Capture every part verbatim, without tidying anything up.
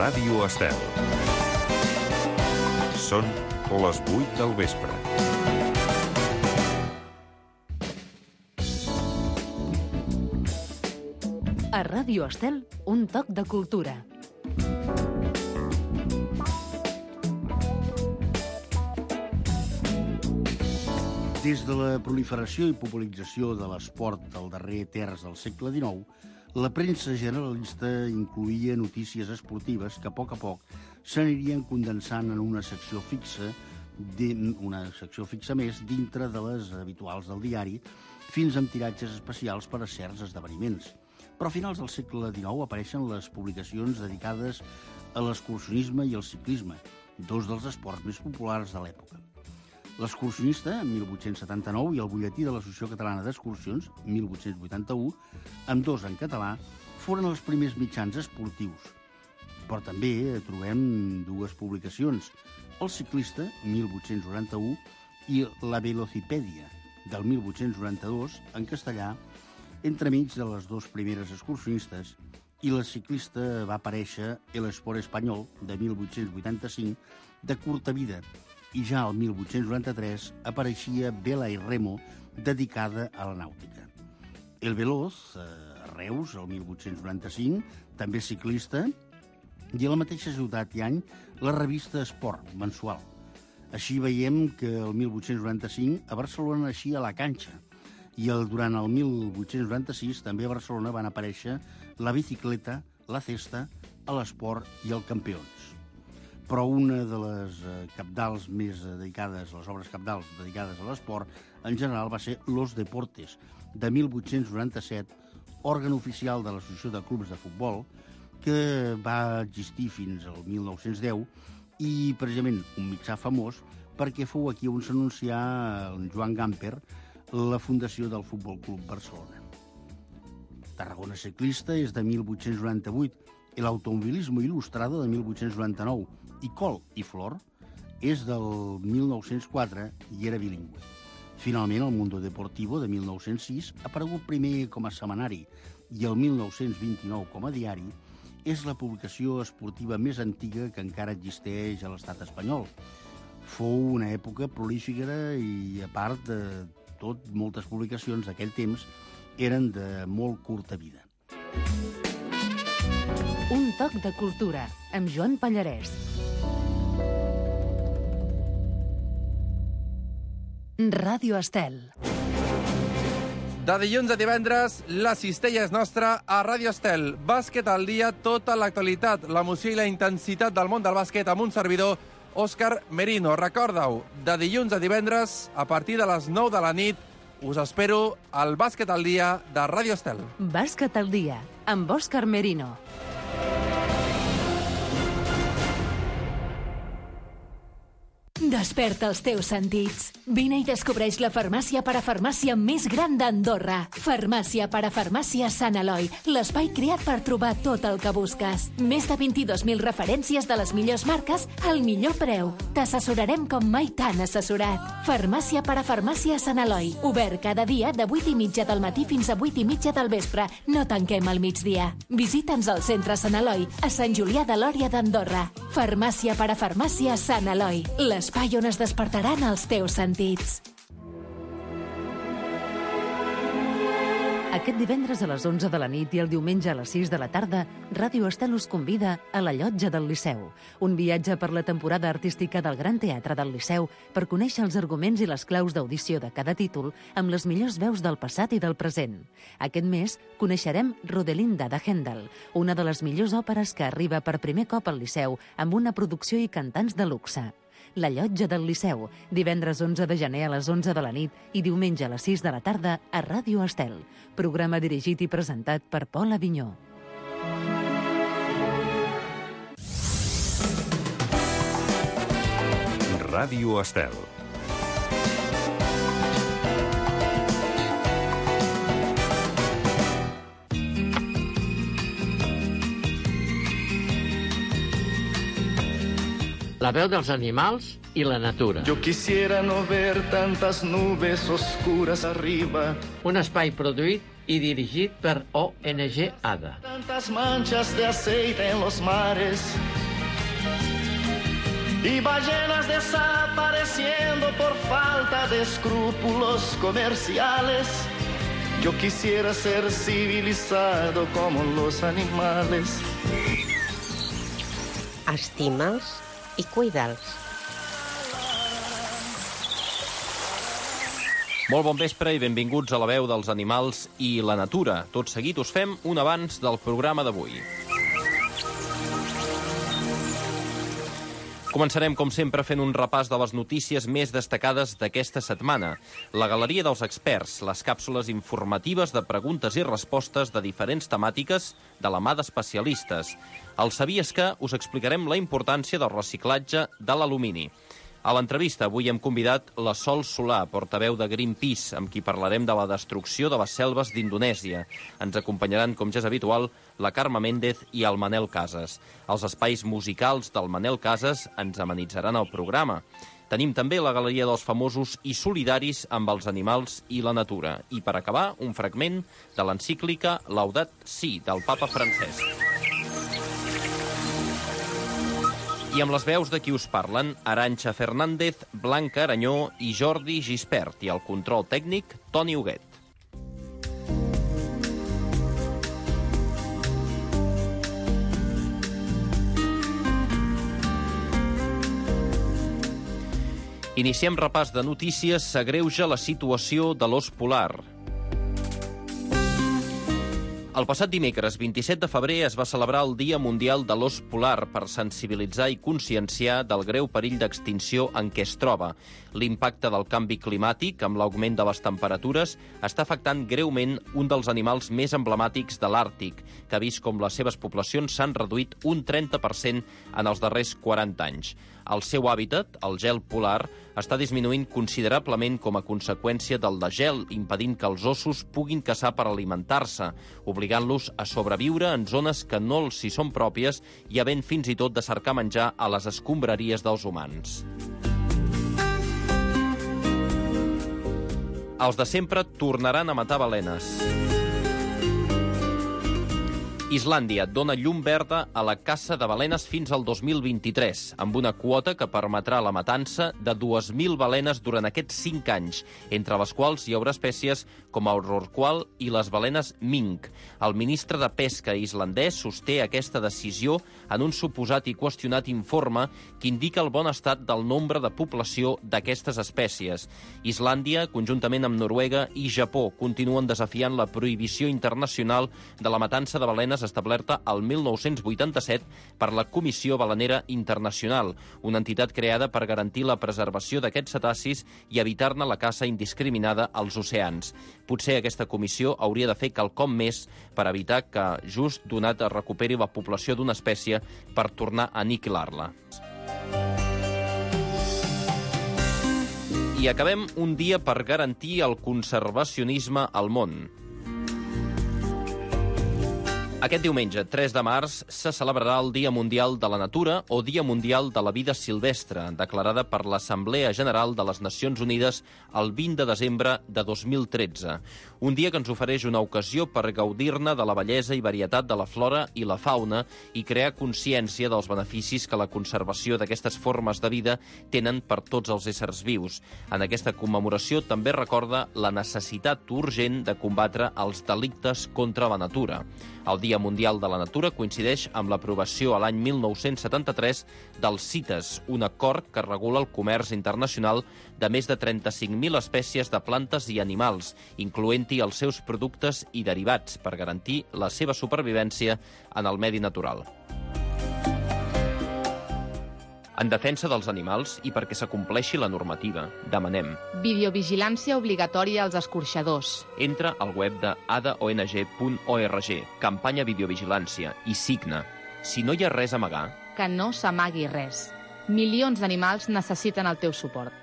Ràdio Estel. Són les vuit del vespre. A Ràdio Estel, un toc de cultura. Des de la proliferació i popularització de l'esport del darrer terç del segle dinou, la premsa generalista incloïa notícies esportives que a poc a poc s'anirien condensant en una secció fixa, una secció fixa més dintre de les habituals del diari, fins amb tiratges especials per a certs esdeveniments. Però a finals del segle dinou apareixen les publicacions dedicades a l'excursionisme i al ciclisme, dos dels esports més populars de l'època. L'Excursionista, en mil vuit-cents setanta-nou, i el Butlletí de l'Associació Catalana d'Excursions, mil vuit-cents vuitanta-u, amb dos en català, foren els primers mitjans esportius. Però també trobem dues publicacions, El Ciclista, mil vuit-cents noranta-u, i La Velocipèdia, del mil vuit-cents noranta-dos, en castellà, entremig de les dues primeres excursionistes, i La Ciclista va aparèixer El Esport Espanyol, de mil vuit-cents vuitanta-cinc, de curta vida, i ja el mil vuit-cents noranta-tres apareixia Vela i Remo, dedicada a la nàutica. El Veloz, a Reus, el mil vuit-cents noranta-cinc, també ciclista, i a la mateixa ciutat i any la revista Esport, mensual. Així veiem que el mil vuit-cents noranta-cinc a Barcelona naixia La Canxa, i el, durant el mil vuit-cents noranta-sis també a Barcelona van aparèixer La Bicicleta, La Cesta, l'Esport i el Campeons. Però una de les cabdals més dedicades, les obres cabdals dedicades a l'esport, en general va ser Los Deportes, de mil vuit-cents noranta-set, òrgan oficial de l'Associació de Clubs de Futbol, que va existir fins al mil nou-cents deu, i precisament un mitjà famós perquè fou aquí on s'anuncià el Joan Gamper la fundació del Futbol Club Barcelona. Tarragona Ciclista és de mil vuit-cents noranta-vuit, El Automovilismo Ilustrado de mil vuit-cents noranta-nou, i Col i Flor és del mil nou-cents quatre i era bilingüe. Finalment, el Mundo Deportivo, de mil nou-cents sis, ha aparegut primer com a setmanari i el mil nou-cents vint-i-nou com a diari, és la publicació esportiva més antiga que encara existeix a l'estat espanyol. Fou una època prolífica i, a part de tot, moltes publicacions d'aquell temps eren de molt curta vida. Un toc de cultura, amb Joan Pallarès. Ràdio Estel. De dilluns a divendres, la cistella és nostra a Ràdio Estel. Bàsquet al dia, tota l'actualitat, l'emoció i la intensitat del món del bàsquet amb un servidor, Òscar Merino. Recorda-ho, de dilluns a divendres, a partir de les nou de la nit, us espero al Bàsquet al dia de Ràdio Estel. Bàsquet al dia, amb Òscar Merino. Desperta els teus sentits. Vine i descobreix la farmàcia parafarmàcia més gran d'Andorra. Farmàcia parafarmàcia Sant Eloi, l'espai creat per trobar tot el que busques. Més de vint-i-dos mil referències de les millors marques al millor preu. T'assessorarem com mai t'han assessorat. Farmàcia parafarmàcia Sant Eloi, obert cada dia de vuit i mitja del matí fins a vuit i mitja del vespre. No tanquem al migdia. Visita'ns al centre Sant Eloi, a Sant Julià de Lòria d'Andorra. Farmàcia parafarmàcia Sant Eloi, l'espai on es despertaran els teus sentits. Aquest divendres a les onze de la nit i el diumenge a les sis de la tarda, Ràdio Estel us convida a la Llotja del Liceu, un viatge per la temporada artística del Gran Teatre del Liceu per conèixer els arguments i les claus d'audició de cada títol amb les millors veus del passat i del present. Aquest mes coneixerem Rodelinda de Händel, una de les millors òperes que arriba per primer cop al Liceu amb una producció i cantants de luxe. La Llotja del Liceu, divendres onze de gener a les onze de la nit i diumenge a les sis de la tarda a Ràdio Estel. Programa dirigit i presentat per Pol Avinyó. Ràdio Estel. La veu dels animals i la natura. Yo quisiera no ver tantas nubes oscuras arriba. Un espai produït i dirigit per O N G ADA. Tantas manchas de aceite en los mares y ballenas desapareciendo por falta de escrúpulos comerciales. Yo quisiera ser civilizado como los animales. Estima'ls i cuida'ls. Molt bon vespre i benvinguts a La veu dels animals i la natura. Tot seguit us fem un avanç del programa d'avui. Començarem, com sempre, fent un repàs de les notícies més destacades d'aquesta setmana. La galeria dels experts, les càpsules informatives de preguntes i respostes de diferents temàtiques de la mà d'especialistes. Al Sabies que us explicarem la importància del reciclatge de l'alumini. A l'entrevista avui hem convidat la Sol Solà, portaveu de Greenpeace, amb qui parlarem de la destrucció de les selves d'Indonèsia. Ens acompanyaran, com ja és habitual, la Carme Méndez i el Manel Casas. Els espais musicals del Manel Casas ens amenitzaran el programa. Tenim també la galeria dels famosos i solidaris amb els animals i la natura. I per acabar, un fragment de l'encíclica Laudat Si, del papa Francesc. I amb les veus de qui us parlen, Arantxa Fernández, Blanca Aranyó i Jordi Gispert, i el control tècnic, Toni Huguet. Iniciem repàs de notícies. S'agreuja la situació de l'ós polar. El passat dimecres, vint-i-set de febrer, es va celebrar el Dia Mundial de l'Ós Polar per sensibilitzar i conscienciar del greu perill d'extinció en què es troba. L'impacte del canvi climàtic, amb l'augment de les temperatures, està afectant greument un dels animals més emblemàtics de l'Àrtic, que ha vist com les seves poblacions s'han reduït un trenta per cent en els darrers quaranta anys. El seu hàbitat, el gel polar, està disminuint considerablement com a conseqüència del degel, impedint que els ossos puguin caçar per alimentar-se, obligant-los a sobreviure en zones que no els hi són pròpies i havent fins i tot de cercar menjar a les escombraries dels humans. Els de sempre tornaran a matar balenes. Islàndia dona llum verda a la caça de balenes fins al dos mil vint-i-tres, amb una quota que permetrà la matança de dues mil balenes durant aquests cinc anys, entre les quals hi haurà espècies com el rorqual i les balenes mink. El ministre de Pesca islandès sosté aquesta decisió en un suposat i qüestionat informe que indica el bon estat del nombre de població d'aquestes espècies. Islàndia, conjuntament amb Noruega i Japó, continuen desafiant la prohibició internacional de la matança de balenes establerta al mil nou-cents vuitanta-set per la Comissió Balenera Internacional, una entitat creada per garantir la preservació d'aquests cetacis i evitar-ne la caça indiscriminada als oceans. Potser aquesta comissió hauria de fer quelcom més per evitar que just donat es recuperi la població d'una espècie per tornar a aniquilar-la. I acabem un dia per garantir el conservacionisme al món. Aquest diumenge, tres de març, se celebrarà el Dia Mundial de la Natura o Dia Mundial de la Vida Silvestre, declarada per l'Assemblea General de les Nacions Unides el vint de desembre de dos mil tretze. Un dia que ens ofereix una ocasió per gaudir-ne de la bellesa i varietat de la flora i la fauna i crear consciència dels beneficis que la conservació d'aquestes formes de vida tenen per tots els éssers vius. En aquesta commemoració també recorda la necessitat urgent de combatre els delictes contra la natura. El Dia Mundial de la Natura coincideix amb l'aprovació a l'any mil nou-cents setanta-tres del CITES, un acord que regula el comerç internacional de més de trenta-cinc mil espècies de plantes i animals, incloent-hi els seus productes i derivats, per garantir la seva supervivència en el medi natural. En defensa dels animals i perquè s'acompleixi la normativa, demanem videovigilància obligatòria als escorxadors. Entra al web de a d a o n g punt org, campanya videovigilància, i signa. Si no hi ha res a amagar, que no s'amagui res. Milions d'animals necessiten el teu suport.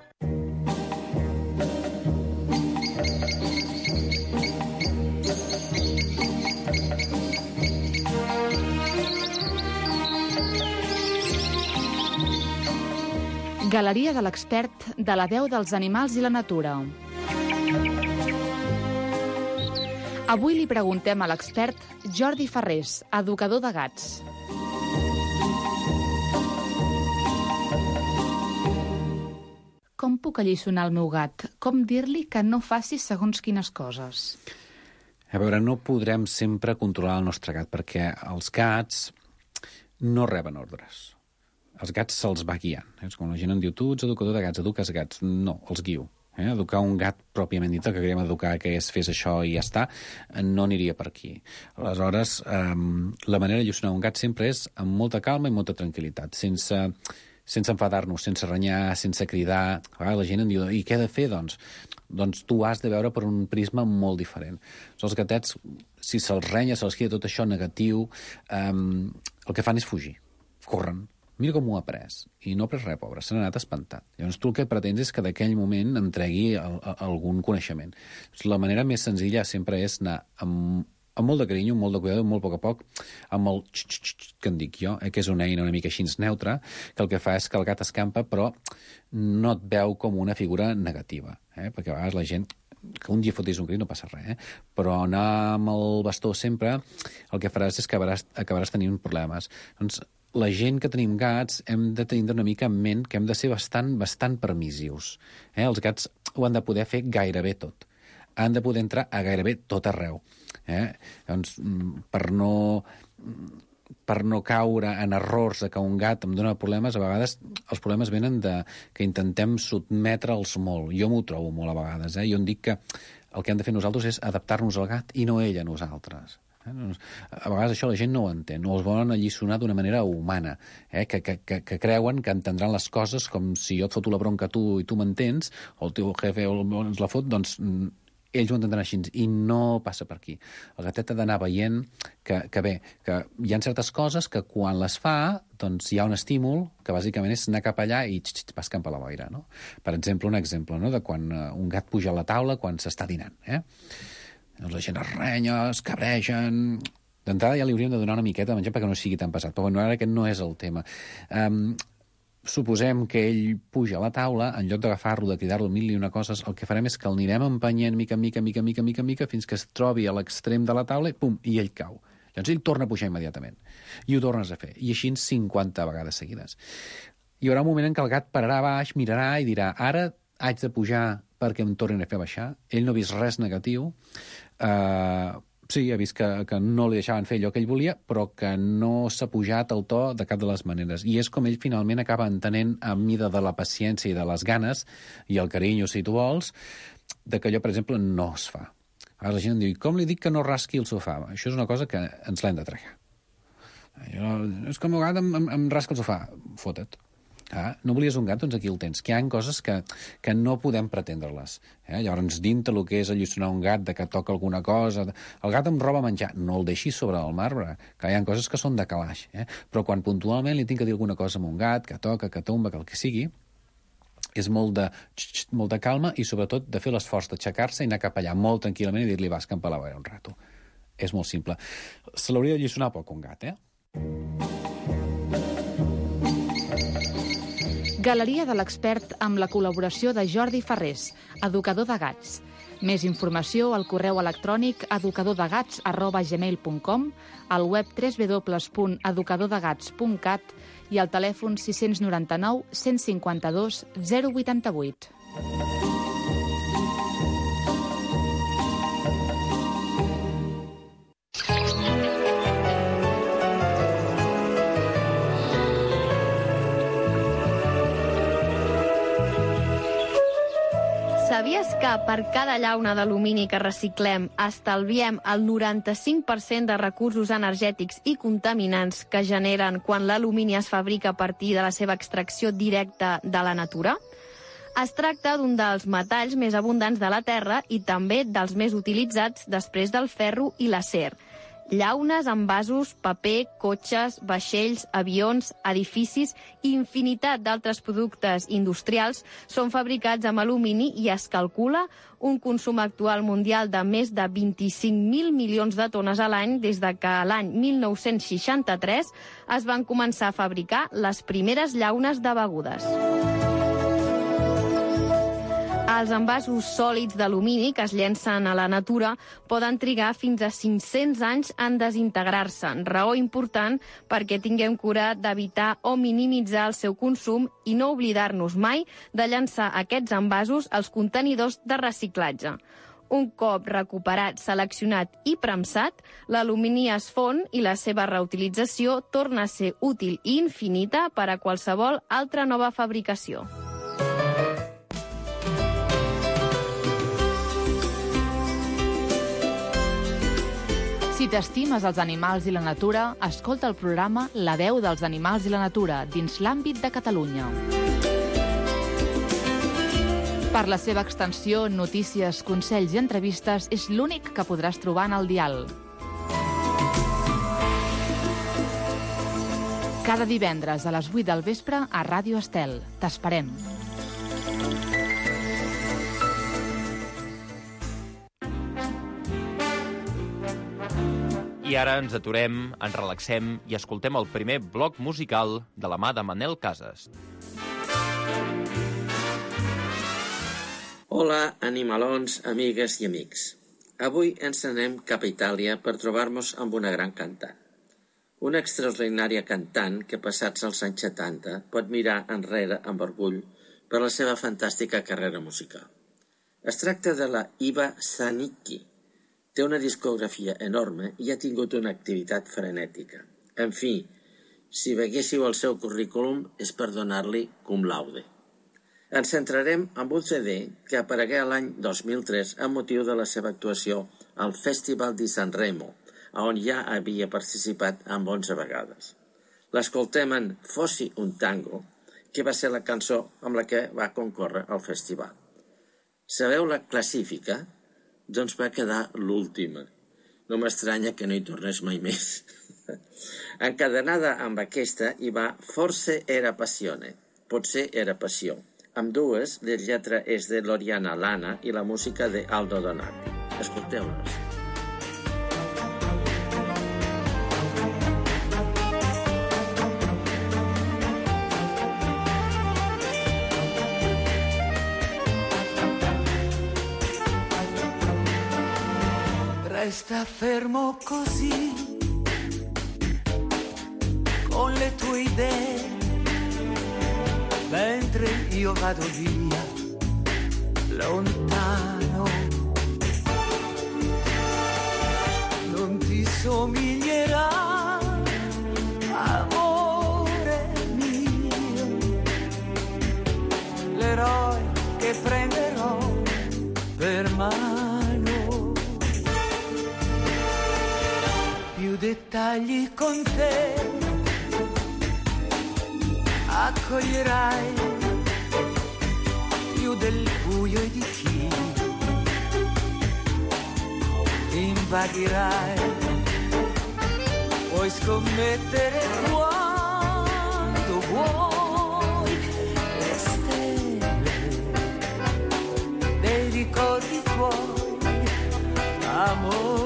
Galeria de l'expert de la veu dels animals i la natura. Avui li preguntem a l'expert Jordi Farrés, educador de gats. Com puc alliçonar el meu gat? Com dir-li que no faci segons quines coses? A veure, no podrem sempre controlar el nostre gat, perquè els gats no reben ordres. Els gats se'ls va guiant. És com la gent em diu, tu ets educador de gats, eduques gats. No, els guio. Eh? Educar un gat pròpiament dit, el que queríem educar, que és fes això i ja està, no aniria per aquí. Aleshores, eh, la manera de alliçonar un gat sempre és amb molta calma i molta tranquil·litat, sense... sense enfadar-nos, sense renyar, sense cridar. A vegades la gent em diu, i què he de fer, doncs? Doncs tu has de veure per un prisma molt diferent. Els gatets, si se'ls renya, se'ls queda tot això negatiu, um, el que fan és fugir, corren. Mira com ho ha après. I no ha après res, pobre, se n'ha anat espantat. Llavors tu el que pretens és que d'aquell moment em tregui el, el, algun coneixement. La manera més senzilla sempre és anar amb amb molt de carinyo, molt de cuidado, molt a poc a poc, amb el x-x-x que en dic jo, eh, que és una eina una mica així neutra, que el que fa és que el gat escampa, però no et veu com una figura negativa, eh? Perquè a vegades la gent, que un dia fotis un crit no passa res, eh? Però anar amb el bastó sempre, el que faràs és que acabaràs, acabaràs tenint problemes. Doncs la gent que tenim gats hem de tenir una mica en ment que hem de ser bastant, bastant permissius. Eh? Els gats ho han de poder fer gairebé tot. Han de poder entrar a gairebé tot arreu. Eh? Doncs, per no, per no caure en errors de que un gat em dona problemes, a vegades els problemes venen de que intentem sotmetre'ls molt. Jo m'ho trobo molt a vegades. Eh? Jo em dic que el que hem de fer nosaltres és adaptar-nos al gat i no ell a nosaltres. Eh? A vegades això la gent no ho entén, no els volen alliçonar d'una manera humana, eh? que, que, que, que creuen que entendran les coses com si jo et foto la bronca a tu i tu m'entens, o el teu jefe ens la fot, doncs ells ho entendran així, i no passa per aquí. El gatet ha d'anar veient que, que bé, que hi ha certes coses que quan les fa, doncs hi ha un estímul que bàsicament és anar cap allà i x, x, vas cap a la boira, no? Per exemple, un exemple, no?, de quan un gat puja a la taula quan s'està dinant, eh? Doncs la gent es renya, es cabregen... D'entrada ja li hauríem de donar una miqueta de menjar perquè no sigui tan pesat, però bueno, ara aquest no és el tema. Um, Suposem que ell puja a la taula, en lloc d'agafar-lo, de cridar-lo mil i una coses, el que farem és que el anirem empenyent mica, mica, mica, mica, mica, mica, fins que es trobi a l'extrem de la taula i pum, i ell cau. Llavors ell torna a pujar immediatament. I ho tornes a fer. I així cinquanta vegades seguides. Hi haurà un moment en què el gat pararà baix, mirarà i dirà, ara haig de pujar perquè em tornin a fer baixar. Ell no ha vist res negatiu. Eh... Uh, Sí, ha vist que, que no li deixaven fer allò que ell volia, però que no s'ha pujat el to de cap de les maneres. I és com ell finalment acaba entenent, a mida de la paciència i de les ganes, i el carinyo, si tu vols, de que allò, per exemple, no es fa. Ara la gent em diu, com li dic que no rasqui el sofà? Això és una cosa que ens l'hem de tregar. És com el gat em, em, em rasca el sofà. Fota't. Ah, no volies un gat? Doncs aquí el tens. Que hi ha coses que, que no podem pretendre-les. Eh? Llavors, dintre el que és alliçonar un gat, de que toca alguna cosa... El gat em roba menjar. No el deixis sobre el marbre, que hi ha coses que són de calaix. Eh? Però quan puntualment li tinc que dir alguna cosa a un gat, que toca, que tomba, que el que sigui, és molt de, molt de calma i, sobretot, de fer l'esforç d'aixecar-se i anar cap allà molt tranquil·lament i dir-li vas camp a la boira un rato. És molt simple. Se l'hauria d'alliçonar poc un gat, eh? Galeria de l'expert amb la col·laboració de Jordi Farrés, educador de gats. Més informació al correu electrònic educadordegats arroba gmail punt com, al web w w w punt educadordegats punt cat i al telèfon sis nou nou, cent cinquanta-dos, zero vuitanta-vuit. Sabies que per cada llauna d'alumini que reciclem estalviem el noranta-cinc per cent de recursos energètics i contaminants que generen quan l'alumini es fabrica a partir de la seva extracció directa de la natura? Es tracta d'un dels metalls més abundants de la Terra i també dels més utilitzats després del ferro i l'acer. Llaunes, envasos, paper, cotxes, vaixells, avions, edificis i infinitat d'altres productes industrials són fabricats amb alumini i es calcula un consum actual mundial de més de vint-i-cinc mil milions de tones a l'any des de que l'any mil nou-cents seixanta-tres es van començar a fabricar les primeres llaunes de begudes. Els envasos sòlids d'alumini que es llencen a la natura poden trigar fins a cinc-cents anys en desintegrar-se, raó important perquè tinguem cura d'evitar o minimitzar el seu consum i no oblidar-nos mai de llançar aquests envasos als contenidors de reciclatge. Un cop recuperat, seleccionat i premsat, l'alumini es fon i la seva reutilització torna a ser útil i infinita per a qualsevol altra nova fabricació. Si t'estimes els animals i la natura, escolta el programa La veu dels animals i la natura dins l'àmbit de Catalunya. Per la seva extensió, notícies, consells i entrevistes, és l'únic que podràs trobar en el dial. Cada divendres a les vuit del vespre a Ràdio Estel. T'esperem. I ara ens aturem, ens relaxem i escoltem el primer bloc musical de la mà de Manel Casas. Hola, animalons, amigues i amics. Avui ens anem cap a Itàlia per trobar-nos amb una gran cantant. Una extraordinària cantant que, passats els anys setanta, pot mirar enrere amb orgull per la seva fantàstica carrera musical. Es tracta de la Iva Zanicchi. Té una discografia enorme i ha tingut una activitat frenètica. En fi, si veiéssiu el seu currículum és per donar-li cum laude. Ens centrarem en un C D que aparegué l'any dos mil tres amb motiu de la seva actuació al Festival di Sanremo, on ja havia participat amb onze vegades. L'escoltem en Fossi un tango, que va ser la cançó amb la que va concórrer al festival. Sabeu la classifica? Doncs va quedar l'última. No m'estranya que no hi tornés mai més. Encadenada amb aquesta hi va Forse era passione, potser era passió. Amb dues, la lletra és de Loriana Lana i la música de Aldo Donati. Escolteu-les. Resta fermo così, con le tue idee, mentre io vado via, lontano. Non ti somiglierà, amore mio, l'eroe che prenderò per mano. Più dettagli con te accoglierai, più del buio e di chi invagherai. Puoi scommettere quando vuoi le stelle dei ricordi tuoi, amore.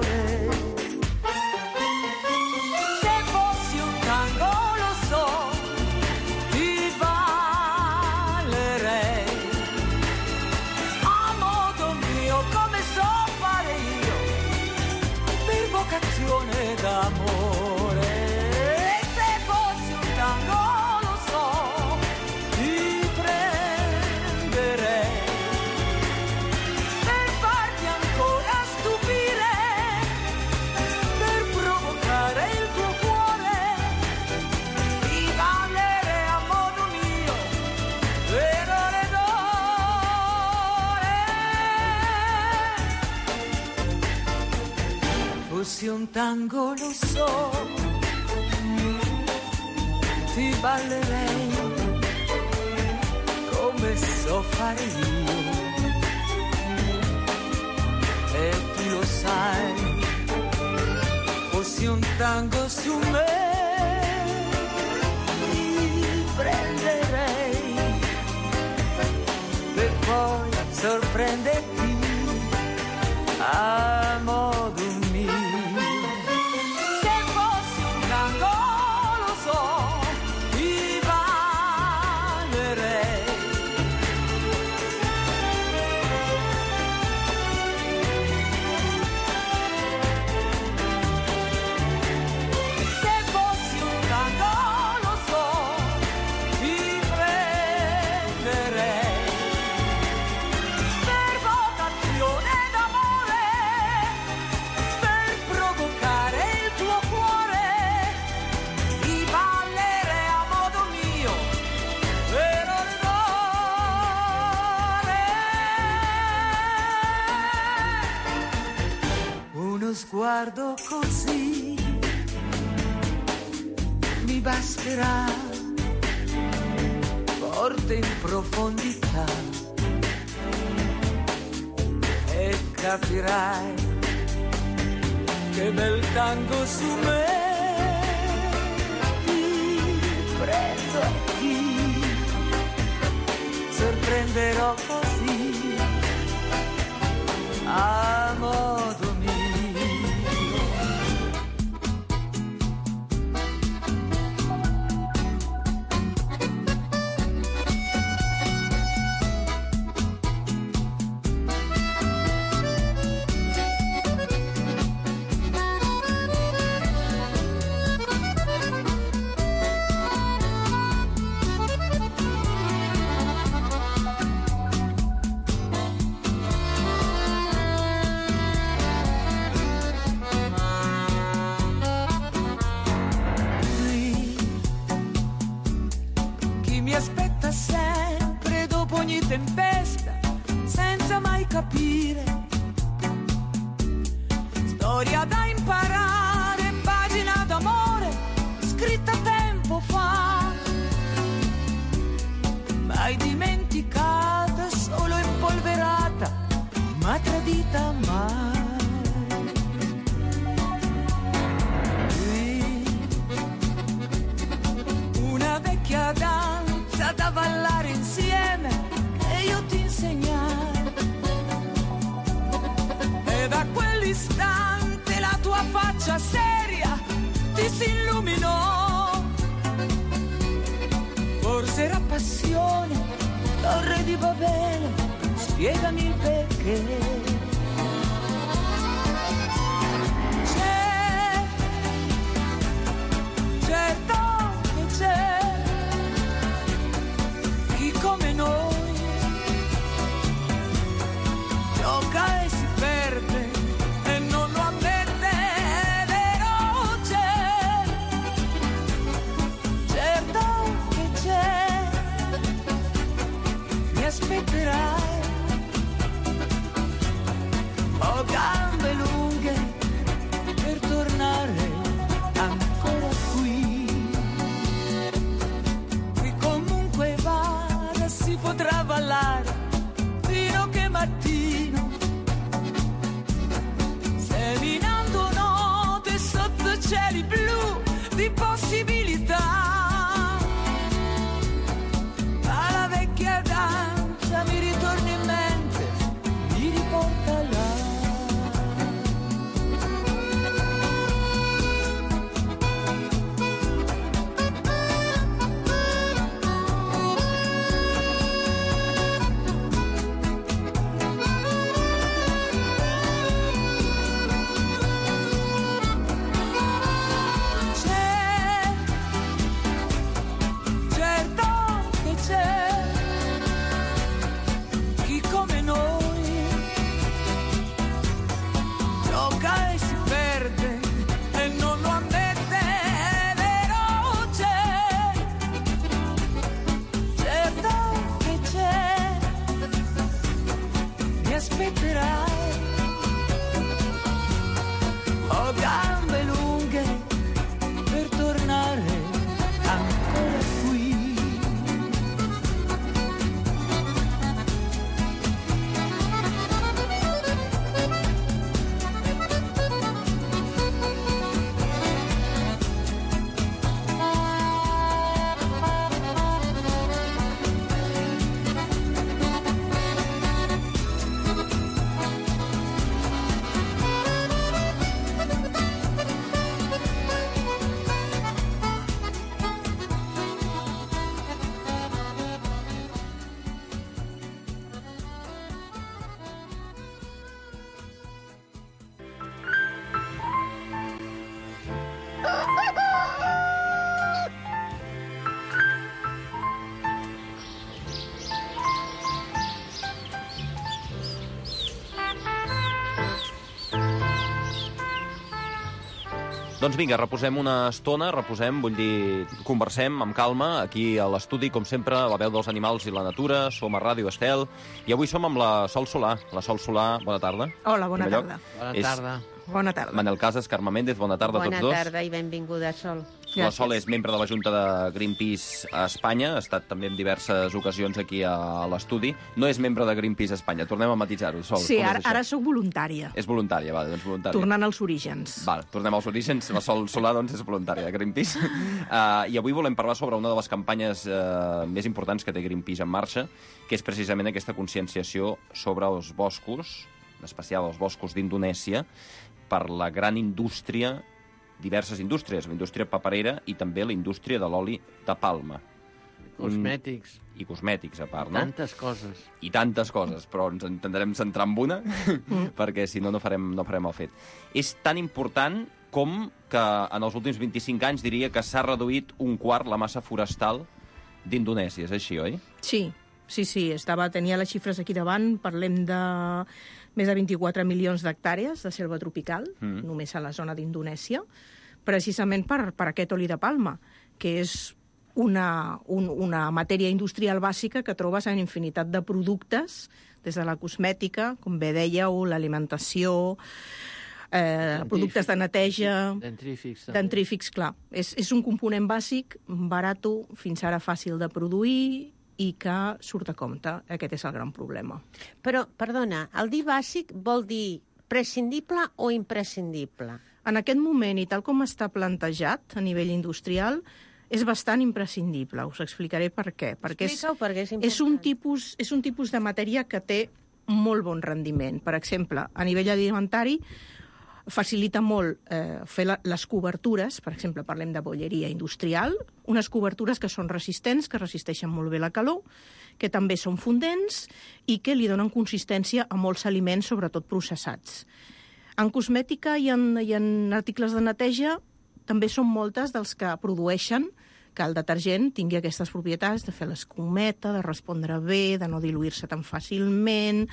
D'amore, se fossi un tango lo so, ti prenderei per farti ancora stupire, per provocare il tuo cuore, ti ballerei a modo mio per ore d'ore. Fossi un tango lo so, ti ballerei come so fare io, e tu lo sai. Fossi un tango su me, ti prenderei per poi sorprenderti a modo mio. sguardo così mi basterà, forte in profondità, e capirai che bel tango su me ti prendo e ti sorprenderò così a modo mio. Tempesta senza mai capire, storia da imparare, pagina d'amore scritta tempo fa, mai dimenticata, solo impolverata, ma tradita mai. Qui una vecchia danza da ballare insieme io ti insegnai, e da quell'istante la tua faccia seria ti si illuminò. Forse era passione, torre di Babele, spiegami il perché. C'è, certo che c'è chi come noi gioca e si perde e non lo ammette, è vero, c'è, certo che c'è, mi aspetterai, ho gambe lunghe per tornare ancora qui, qui comunque vada si potrà ballare fino che mattino, seminando note sotto cieli blu di possibilità. Ma la vecchia danza mi ritorna in mente, mi riporta là. Ho gambe lunghe per tornare ancora qui. Doncs vinga, reposem una estona, reposem, vull dir, conversem amb calma, aquí a l'estudi, com sempre, la veu dels animals i la natura, som a Ràdio Estel, i avui som amb la Sol Solà. La Sol Solà, bona tarda. Hola, bona tarda. Bona tarda. És Bona tarda. Manel Casas, Carme Méndez, bona tarda a tots dos. Bona tarda i benvinguda, Sol. La Sol és membre de la Junta de Greenpeace a Espanya, ha estat també en diverses ocasions aquí a l'estudi. No és membre de Greenpeace a Espanya, tornem a matisar-ho, Sol. Sí, ara, ara sóc voluntària. És voluntària, vale, doncs voluntària. Tornant als orígens. Val, tornem als orígens. La Sol Solà, doncs, és voluntària de Greenpeace. Uh, I avui volem parlar sobre una de les campanyes uh, més importants que té Greenpeace en marxa, que és precisament aquesta conscienciació sobre els boscos, en especial els boscos d'Indonèsia, per la gran indústria, diverses indústries, la indústria paperera i també la indústria de l'oli de palma. Cosmètics. Mm, I cosmètics, a part, no? Tantes coses. I tantes coses, però ens intentarem centrar en una, mm. perquè si no, no farem, no farem el fet. És tan important com que en els últims vint-i-cinc anys diria que s'ha reduït un quart la massa forestal d'Indonèsia. És així, oi? Sí, sí, sí. Estava, tenia les xifres aquí davant. Parlem de més de vint-i-quatre milions d'hectàrees de selva tropical, mm. només a la zona d'Indonèsia, precisament per, per aquest oli de palma, que és una, un, una matèria industrial bàsica que trobes en infinitat de productes, des de la cosmètica, com bé dèieu, l'alimentació, eh, productes de neteja... Dentrífics. Dentrífics, clar. És, és un component bàsic, barato, fins ara fàcil de produir, i que surt a compte. Aquest és el gran problema. Però, perdona, el dir bàsic vol dir prescindible o imprescindible? En aquest moment, i tal com està plantejat a nivell industrial, és bastant imprescindible. Us explicaré per què. Perquè és, perquè és, és, un tipus, és un tipus de matèria que té molt bon rendiment. Per exemple, a nivell alimentari, facilita molt eh, fer la, les cobertures, per exemple, parlem de bolleria industrial, unes cobertures que són resistents, que resisteixen molt bé la calor, que també són fondents i que li donen consistència a molts aliments, sobretot processats. En cosmètica i en, i en articles de neteja també són moltes dels que produeixen que el detergent tingui aquestes propietats de fer l'escumeta, de respondre bé, de no diluir-se tan fàcilment.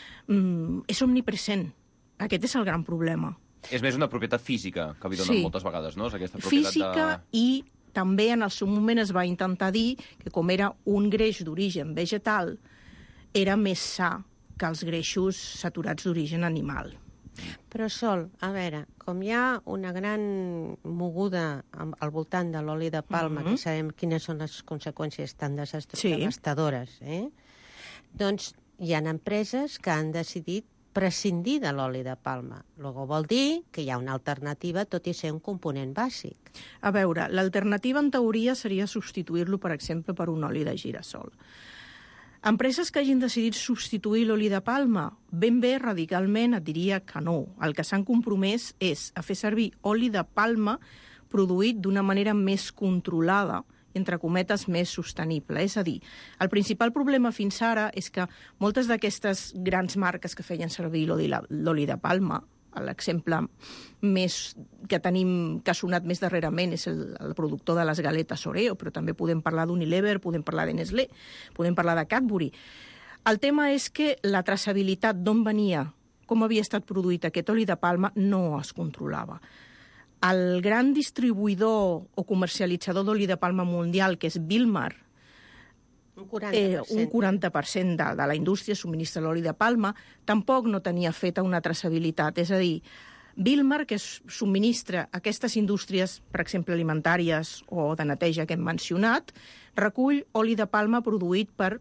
Mm, és omnipresent. Aquest és el gran problema. És més una propietat física, que vi donen sí. moltes vegades, no? És aquesta propietat física de... i també en el seu moment es va intentar dir que com era un greix d'origen vegetal, era més sa que els greixos saturats d'origen animal. Però, Sol, a veure, com hi ha una gran moguda al voltant de l'oli de palma, mm-hmm. que sabem quines són les conseqüències tan devastadores, sí. eh? doncs hi ha empreses que han decidit prescindir de l'oli de palma. Luego vol dir que hi ha una alternativa, tot i ser un component bàsic. A veure, l'alternativa en teoria seria substituir-lo, per exemple, per un oli de girassol. Empreses que hagin decidit substituir l'oli de palma, ben bé, radicalment, et diria que no. El que s'han compromès és a fer servir oli de palma produït d'una manera més controlada, entre cometes, més sostenible. És a dir, el principal problema fins ara és que moltes d'aquestes grans marques que feien servir l'oli de palma, l'exemple més que tenim, que ha sonat més darrerament, és el, el productor de les galetes Oreo, però també podem parlar d'Unilever, podem parlar de Nestlé, podem parlar de Cadbury. El tema és que la traçabilitat d'on venia, com havia estat produït aquest oli de palma, no es controlava. El gran distribuïdor o comercialitzador d'oli de palma mundial, que és Wilmar, un quaranta per cent, eh, un quaranta per cent de, de la indústria subministra l'oli de palma, tampoc no tenia feta una traçabilitat. És a dir, Wilmar, que subministra aquestes indústries, per exemple, alimentàries o de neteja que hem mencionat, recull oli de palma produït per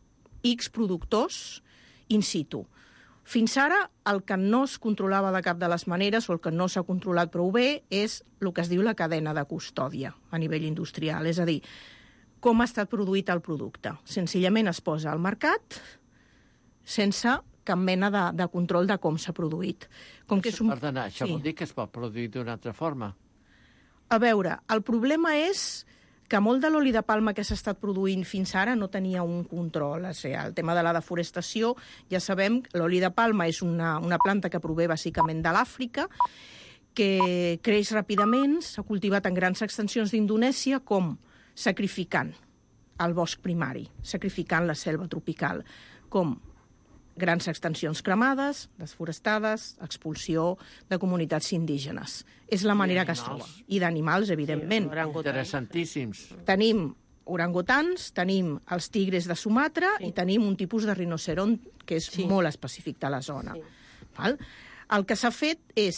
X productors in situ. Fins ara, el que no es controlava de cap de les maneres, o el que no s'ha controlat prou bé, és el que es diu la cadena de custòdia a nivell industrial. És a dir, com ha estat produït el producte. Senzillament es posa al mercat sense cap mena de, de control de com s'ha produït. Com que és un... Perdona, això sí. Vol dir que es pot produir d'una altra forma? A veure, el problema és que molt de l'oli de palma que s'ha estat produint fins ara no tenia un control. O sigui, el tema de la deforestació, ja sabem que l'oli de palma és una, una planta que prové bàsicament de l'Àfrica, que creix ràpidament, s'ha cultivat en grans extensions d'Indonèsia, com sacrificant el bosc primari, sacrificant la selva tropical, com grans extensions cremades, desforestades, expulsió de comunitats indígenes. És la manera que es troba. I d'animals, evidentment. Sí, interessantíssims. Tenim orangutans, tenim els tigres de Sumatra sí. i tenim un tipus de rinoceront que és sí. molt específic de la zona. Sí. Val? El que s'ha fet és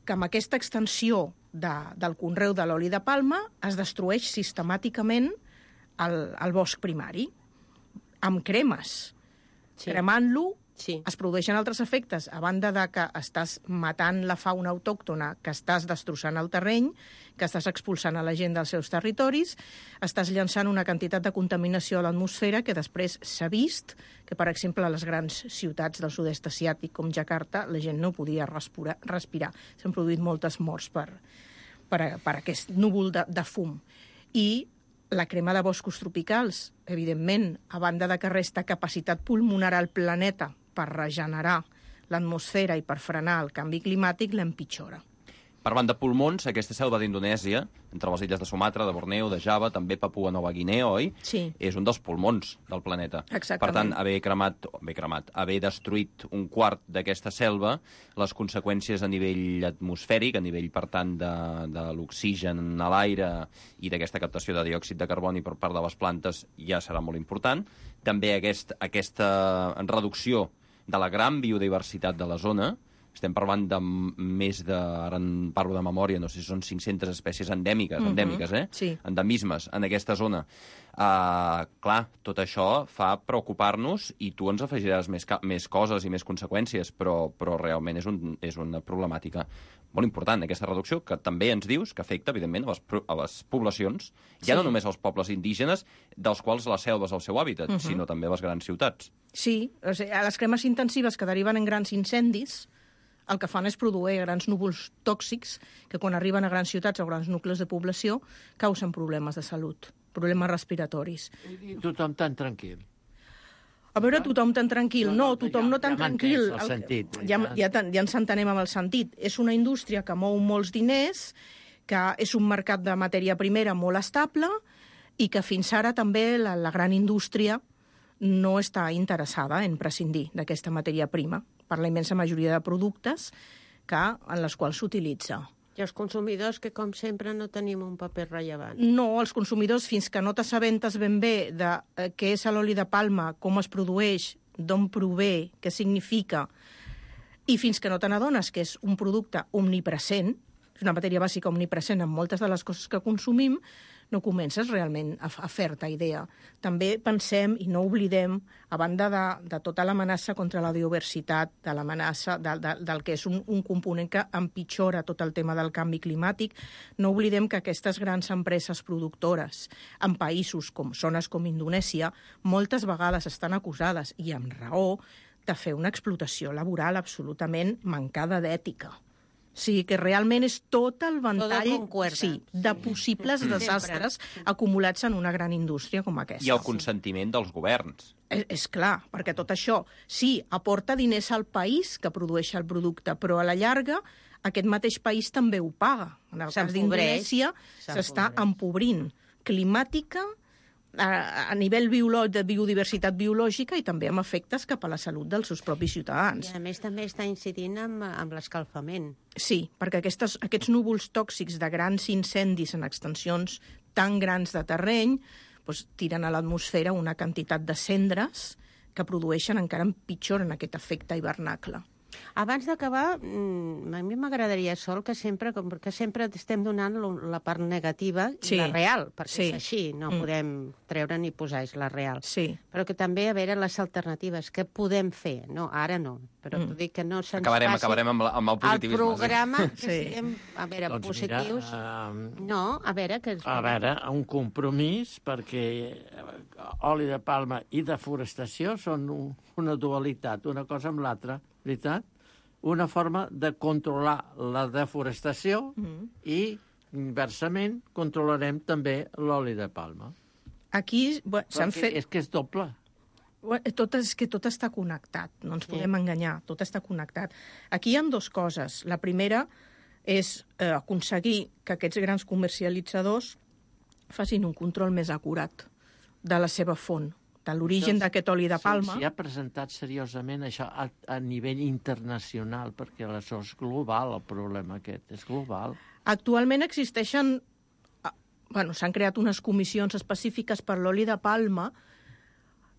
que amb aquesta extensió de, del conreu de l'oli de palma es destrueix sistemàticament el, el bosc primari, amb cremes. Sí. Cremant-lo sí. es produeixen altres efectes. A banda de que estàs matant la fauna autòctona, que estàs destrossant el terreny, que estàs expulsant a la gent dels seus territoris, estàs llançant una quantitat de contaminació a l'atmosfera que després s'ha vist que, per exemple, a les grans ciutats del sud-est asiàtic, com Jakarta, la gent no podia respirar. respirar. S'han produït moltes morts per, per, per aquest núvol de, de fum. I la crema de boscos tropicals, evidentment, a banda de que resta capacitat pulmonar al planeta per regenerar l'atmosfera i per frenar el canvi climàtic, l'empitjora. Parlant de pulmons, aquesta selva d'Indonèsia, entre les illes de Sumatra, de Borneo, de Java, també Papua Nova Guinea, oi? Sí. És un dels pulmons del planeta. Exactament. Per tant, haver cremat, haver cremat, haver destruït un quart d'aquesta selva, les conseqüències a nivell atmosfèric, a nivell, per tant, de, de l'oxigen a l'aire i d'aquesta captació de diòxid de carboni per part de les plantes ja serà molt important. També aquest, aquesta reducció de la gran biodiversitat de la zona. Estem parlant de més de... Ara en parlo de memòria, no sé si són cinc-centes espècies endèmiques, uh-huh. endèmiques, eh? Sí. Endemismes en aquesta zona. Uh, clar, tot això fa preocupar-nos i tu ens afegiràs més, més coses i més conseqüències, però, però realment és, un, és una problemàtica molt important, aquesta reducció, que també ens dius que afecta, evidentment, a les, a les poblacions, ja sí. no només als pobles indígenes, dels quals la selva és el seu hàbitat, uh-huh. sinó també a les grans ciutats. Sí, o sigui, a les cremes intensives que deriven en grans incendis, el que fan és produir grans núvols tòxics que quan arriben a grans ciutats o grans nuclis de població causen problemes de salut, problemes respiratoris. I tothom tan tranquil. A veure, tothom tan tranquil. No, tothom ja, no tan ja tranquil. El sentit. Ja, ja, ja ens entenem amb el sentit. És una indústria que mou molts diners, que és un mercat de matèria primera molt estable i que fins ara també la, la gran indústria no està interessada en prescindir d'aquesta matèria prima per la immensa majoria de productes que, en les quals s'utilitza. I els consumidors, que com sempre no tenim un paper rellevant. No, els consumidors, fins que no t'assabentes ben bé de eh, què és l'oli de palma, com es produeix, d'on prové, què significa, i fins que no te n'adones que és un producte omnipresent, és una matèria bàsica omnipresent en moltes de les coses que consumim, no comences realment a, a fer-te idea. També pensem i no oblidem, a banda de, de tota l'amenaça contra la biodiversitat, de l'amenaça de, de, del que és un, un component que empitjora tot el tema del canvi climàtic, no oblidem que aquestes grans empreses productores en països com zones com Indonèsia moltes vegades estan acusades, i amb raó, de fer una explotació laboral absolutament mancada d'ètica. O sigui, que realment és tot el ventall sí, de possibles desastres acumulats en una gran indústria com aquesta. I el consentiment dels governs. És, és clar, perquè tot això, sí, aporta diners al país que produeix el producte, però a la llarga aquest mateix país també ho paga. En el cas d'Indonèsia s'està empobrint climàtica, a, a nivell biològic, de biodiversitat biològica i també amb efectes cap a la salut dels seus propis ciutadans. I a més també està incidint amb, amb l'escalfament. Sí, perquè aquestes, aquests núvols tòxics de grans incendis en extensions tan grans de terreny doncs, tiren a l'atmosfera una quantitat de cendres que produeixen encara pitjor en aquest efecte hivernacle. Abans d'acabar, a mi m'agradaria, Sol, que sempre, com que sempre estem donant la part negativa i sí. la real, perquè sí. és així, no mm. podem treure ni posar, és la real. Sí. Però que també, a veure, les alternatives, què podem fer? No, ara no, però mm. dic que no se'ns acabarem, passi acabarem amb, la, amb el positivisme. el programa, que sí. siguem, a veure, doncs positius. Mira, uh, no, a veure... Que... A veure, un compromís, perquè oli de palma i deforestació són un, una dualitat, una cosa amb l'altra, veritat? Una forma de controlar la deforestació mm. i, inversament, controlarem també l'oli de palma. Aquí s'han fet... És que és doble. Tot és que tot està connectat, no ens sí. podem enganyar, tot està connectat. Aquí hi ha dues coses. La primera és eh, aconseguir que aquests grans comercialitzadors facin un control més acurat de la seva font, de l'origen d'aquest oli de palma. S'hi ha presentat seriosament això a, a nivell internacional, perquè això és global, el problema aquest, és global. Actualment existeixen... Bueno, s'han creat unes comissions específiques per l'oli de palma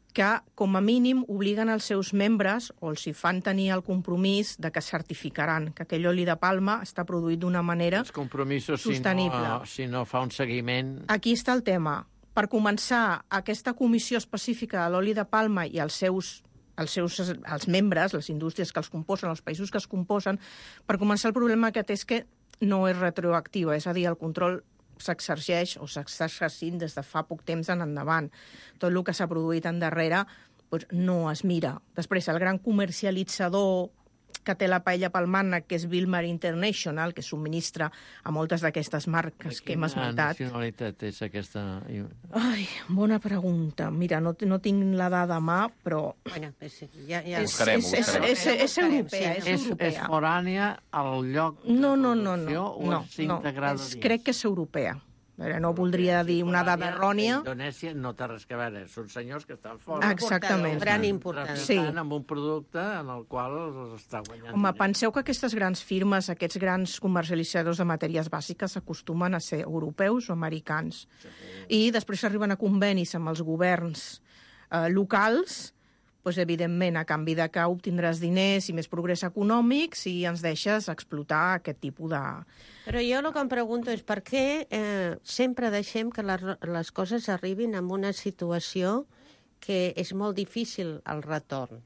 que, com a mínim, obliguen els seus membres, o els hi fan tenir el compromís de que certificaran que aquell oli de palma està produït d'una manera Els compromisos, sostenible. si no, si no fa un seguiment... Aquí està el tema. Per començar, aquesta comissió específica de l'oli de palma i els seus, els seus els membres, les indústries que els composen, els països que es composen, per començar el problema aquest és que no és retroactiva, és a dir, el control s'exerceix o s'està exercint des de fa poc temps en endavant. Tot el que s'ha produït en darrere doncs, no es mira. Després, el gran comercialitzador que té la paella palmana, que és Wilmar International, que subministra a moltes d'aquestes marques que hem esmentat. Quina nacionalitat és aquesta? Ai, bona pregunta. Mira, no, no tinc la dada a mà, però... Bueno, és, ja, ja... És, és, és, és, és europea, és És, europea. és forània al lloc de No, no, no, producció no, o no, és integrada és, dins? crec que és europea. A veure, no voldria dir una dada errònia. Indonèsia no té res a veure, són senyors que estan fora. Exactament. Gran importador. Sí. Traficant amb un producte en el qual els està guanyant. Home, penseu que aquestes grans firmes, aquests grans comercialitzadors de matèries bàsiques acostumen a ser europeus o americans. I després arriben a convenis amb els governs eh, locals, doncs, evidentment, a canvi de que obtindràs diners i més progrés econòmic si ens deixes explotar aquest tipus de... Però jo el que em pregunto és per què eh, sempre deixem que les, les coses arribin en una situació que és molt difícil el retorn.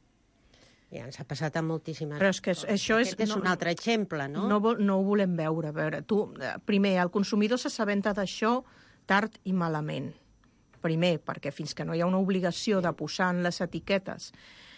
Ja ens ha passat a moltíssimes Però és que coses. això és... Aquest és un altre exemple, no? No, vol- no ho volem veure. A veure, tu, eh, primer, el consumidor s'assabenta d'això tard i malament. Primer, perquè fins que no hi ha una obligació de posar en les etiquetes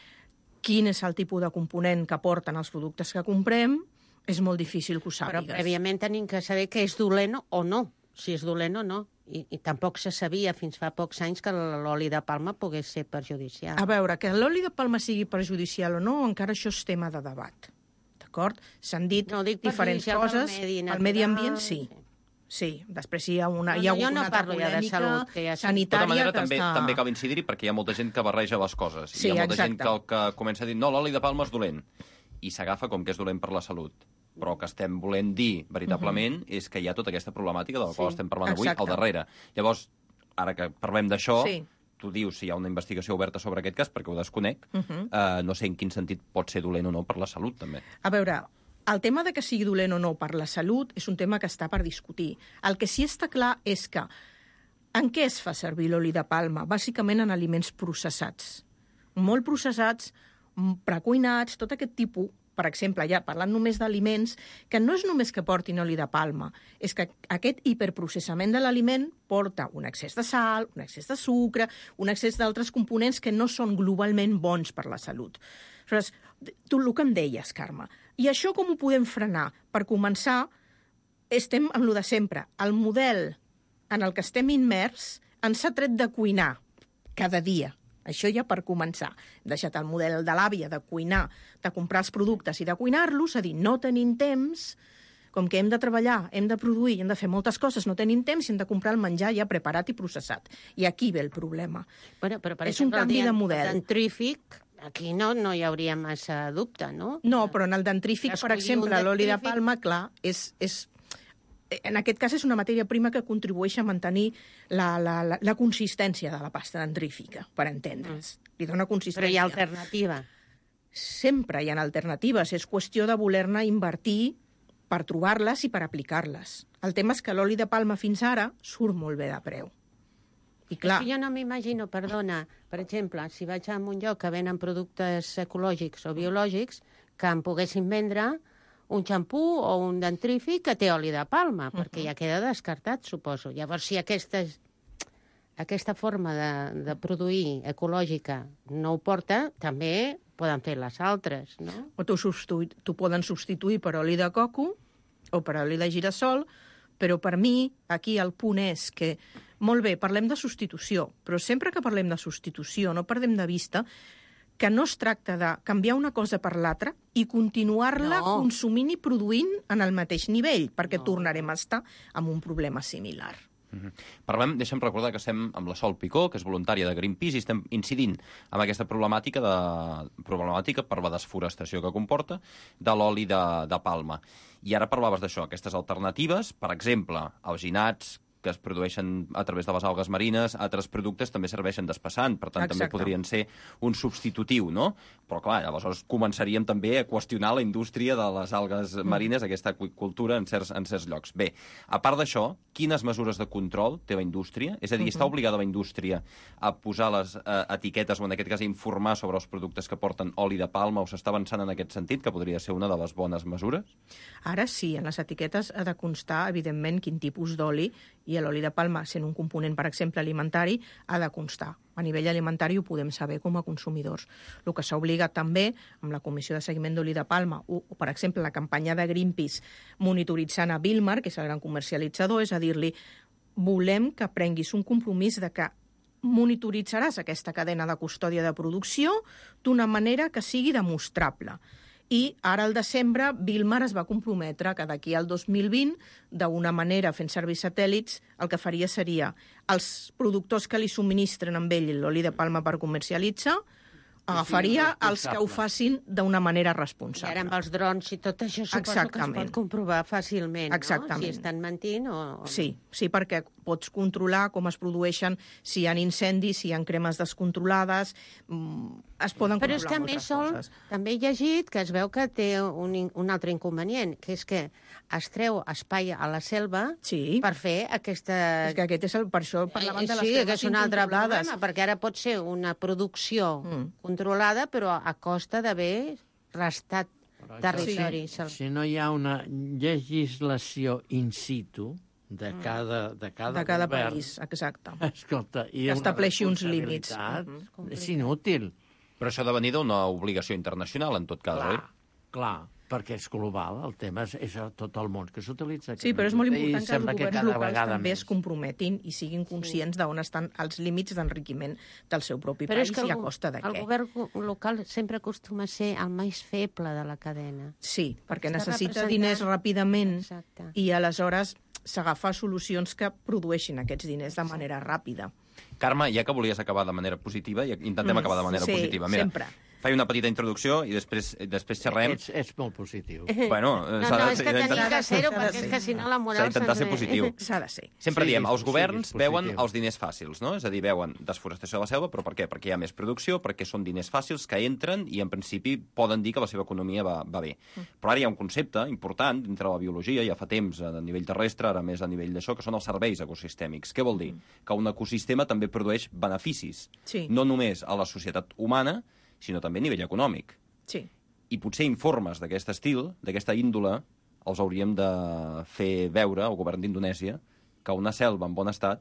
quin és el tipus de component que porten els productes que comprem, és molt difícil que ho Però sàpigues. prèviament tenim que saber que és dolent o no, si és dolent o no. I, I tampoc se sabia fins fa pocs anys que l'oli de palma pogués ser perjudicial. A veure, que l'oli de palma sigui perjudicial o no, encara això és tema de debat. D'acord? S'han dit No, dic diferents perjudicial pel coses. medi Pel medi natural, ambient, sí. Sí, després hi ha una, No, hi ha no, jo hagut no una altra parlo ja de polèmica salut, que ja sé. De tota sanitària manera, que també, està... també cal incidir-hi perquè hi ha molta gent que barreja les coses. Sí, hi ha molta exacte. gent que, el que comença a dir no, l'oli de palma és dolent, i s'agafa com que és dolent per la salut. Però el que estem volent dir, veritablement, uh -huh. és que hi ha tota aquesta problemàtica de la qual Sí, estem parlant avui exacte. al darrere. Llavors, ara que parlem d'això, Sí. tu dius si hi ha una investigació oberta sobre aquest cas, perquè ho desconec, Uh -huh. eh, no sé en quin sentit pot ser dolent o no per la salut, també. A veure, el tema de que sigui dolent o no per la salut és un tema que està per discutir. El que sí està clar és que en què es fa servir l'oli de palma? Bàsicament en aliments processats. Molt processats, precuinats, tot aquest tipus, per exemple, ja parlant només d'aliments, que no és només que portin oli de palma, és que aquest hiperprocessament de l'aliment porta un excés de sal, un excés de sucre, un excés d'altres components que no són globalment bons per la salut. Aleshores, tu el que em deies, Carme, i això com ho podem frenar? Per començar, estem en lo de sempre. El model en el que estem immers ens ha tret de cuinar cada dia. Això ja per començar. Hem deixat el model de l'àvia de cuinar, de comprar els productes i de cuinar-los, a dir, no tenim temps, com que hem de treballar, hem de produir, hem de fer moltes coses, no tenim temps i hem de comprar el menjar ja preparat i processat. I aquí ve el problema. Bueno, però, per és exemple, un canvi el de model. dentrífic, aquí no, no hi hauria massa dubte, no? No, però en el dentrífic, per Escollir exemple, un l'oli de dentrífic- palma, clar, és, és, en aquest cas és una matèria prima que contribueix a mantenir la, la, la, la consistència de la pasta dentrífica, per entendre's. Li dona consistència. Però hi ha alternativa. Sempre hi ha alternatives. És qüestió de voler-ne invertir per trobar-les i per aplicar-les. El tema és que l'oli de palma fins ara surt molt bé de preu. I clar... És que jo no m'imagino, perdona, per exemple, si vaig a un lloc que venen productes ecològics o biològics, que em poguessin vendre un xampú o un dentrífic que té oli de palma, perquè ja queda descartat, suposo. Llavors, si aquesta, aquesta forma de, de produir ecològica no ho porta, també poden fer les altres, no? O t'ho substitu... t'ho poden substituir per oli de coco o per oli de girassol, però per mi aquí el punt és que, molt bé, parlem de substitució, però sempre que parlem de substitució no perdem de vista que no es tracta de canviar una cosa per l'altra i continuar-la No. consumint i produint en el mateix nivell, perquè no. tornarem a estar amb un problema similar. Mm-hmm. Parlem, deixa'm recordar que estem amb la Sol Picó, que és voluntària de Greenpeace, i estem incidint amb aquesta problemàtica, de, problemàtica per la desforestació que comporta de l'oli de, de palma. I ara parlaves d'això, aquestes alternatives, per exemple, alginats, que es produeixen a través de les algues marines, altres productes també serveixen d'espessant, per tant, Exacte. també podrien ser un substitutiu, no? Però, clar, aleshores començaríem també a qüestionar la indústria de les algues marines, mm. aquesta aqüicultura en certs, en certs llocs. Bé, a part d'això, quines mesures de control té la indústria? És a dir, mm-hmm. està obligada la indústria a posar les eh, etiquetes, o en aquest cas a informar sobre els productes que porten oli de palma, o s'està avançant en aquest sentit, que podria ser una de les bones mesures? Ara sí, en les etiquetes ha de constar, evidentment, quin tipus d'oli, i l'oli de palma, sent un component, per exemple, alimentari, ha de constar. A nivell alimentari ho podem saber com a consumidors. El que s'ha obligat també, amb la Comissió de Seguiment d'Oli de Palma, o, o per exemple, la campanya de Greenpeace monitoritzant a Wilmar, que és el gran comercialitzador, és a dir-li, volem que prenguis un compromís de que monitoritzaràs aquesta cadena de custòdia de producció d'una manera que sigui demostrable. I ara, al desembre, Wilmar es va comprometre que d'aquí al dos mil vint, d'una manera, fent servir satèl·lits, el que faria seria els productors que li subministren amb ell l'oli de palma per comercialitzar, agafaria els que ho facin d'una manera responsable. I ara amb els drons i tot això suposo Exactament. que es pot comprovar fàcilment, Exactament. no? Si estan mentint o... Sí, sí, perquè pots controlar com es produeixen, si hi ha incendis, si hi ha cremes descontrolades, es poden Però és controlar que, a moltes més, Sol, coses. també he llegit que es veu que té un, un altre inconvenient, que és que es treu espai a la selva sí. per fer aquesta... És que aquest és el, per això parlaven de les sí, cremes que és un altre incontrolades. problema, perquè ara pot ser una producció mm. controlada, però a costa d'haver restat territori. Sí. Si no hi ha una legislació in situ de cada, de cada, de cada govern, país, exacte. Escolta, i que estableixi uns límits. Mm-hmm. És inútil. Però això ha de venir d'una obligació internacional, en tot cas, clar, oi? Clar, perquè és global, el tema és, és a tot el món que s'utilitza. Sí, però és molt important que els que governs locals també més. es comprometin i siguin conscients sí. d'on estan els límits d'enriquiment del seu propi però país i a costa de què. El govern local sempre acostuma a ser el més feble de la cadena. Sí, perquè Està necessita representant... diners ràpidament Exacte. i aleshores s'agafa solucions que produeixin aquests diners de manera ràpida. Carme, ja que volies acabar de manera positiva, i intentem mm, acabar de manera sí, positiva. Mira, sempre. faig una petita introducció i després, després xerrem. Ets, ets molt positiu. Bueno, no, no, és que tenia que ser-ho, perquè és que si no la moral... S'ha d'intentar ser positiu. S'ha de ser. Sempre sí, diem, els governs sí, veuen els diners fàcils, no? És a dir, veuen desforestació de la selva, però per què? Perquè hi ha més producció, perquè són diners fàcils que entren i, en principi, poden dir que la seva economia va, va bé. Però ara hi ha un concepte important dintre la biologia, ja fa temps, a nivell terrestre, ara més a nivell d'això, que són els serveis ecosistèmics. Què vol dir? Que un ecosistema també produeix beneficis. Sí. No només a la societat humana, sinó també a nivell econòmic. Sí. I potser informes d'aquest estil, d'aquesta índole, els hauríem de fer veure al govern d'Indonèsia que una selva en bon estat